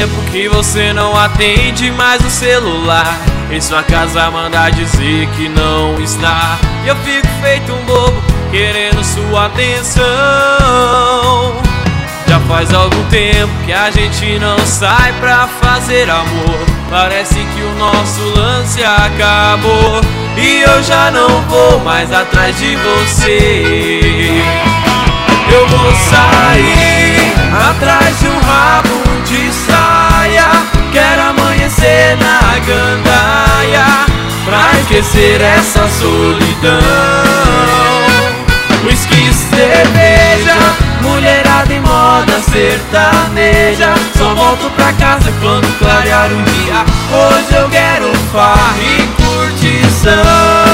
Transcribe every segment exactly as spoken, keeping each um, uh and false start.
tempo que você não atende mais o celular. Em sua casa manda dizer que não está. E eu fico feito um bobo, querendo sua atenção. Já faz algum tempo que a gente não sai pra fazer amor. Parece que o nosso lance acabou e eu já não vou mais atrás de você. Eu vou sair atrás de um rabo de saia. Quero amanhecer na gandaia pra esquecer essa solidão. Whisky, cerveja, mulherada em moda sertaneja. Só volto pra casa quando clarear um dia. Hoje eu quero farra e curtição.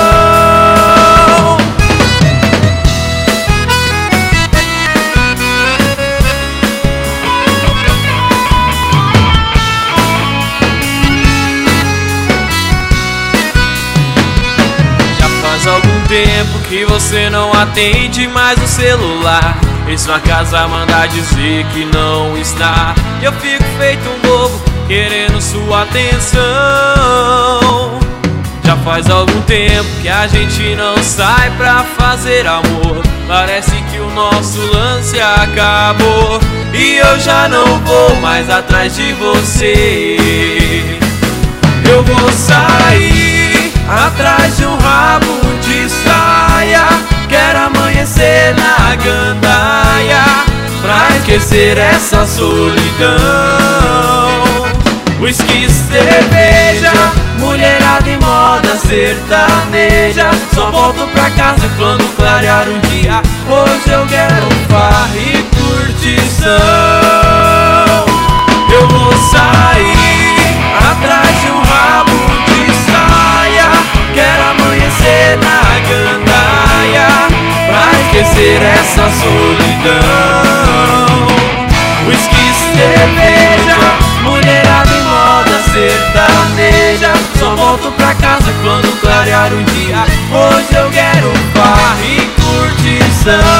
Faz algum tempo que você não atende mais o celular. Em sua casa manda dizer que não está. E eu fico feito um bobo, querendo sua atenção. Já faz algum tempo que a gente não sai pra fazer amor. Parece que o nosso lance acabou e eu já não vou mais atrás de você. Eu vou sair atrás de um rabo de saia. Quero amanhecer na gandaia pra esquecer essa solidão. Whisky, cerveja, mulherada em moda sertaneja. Só volto pra casa quando clarear um dia. Hoje eu quero farra e curtição. Eu vou sair atrás de um rabo de saia. Quero amanhecer na gandaia pra esquecer essa solidão. Whisky, cerveja, mulherada em moda sertaneja. Só volto pra casa quando clarear um dia. Hoje eu quero farra e curtição.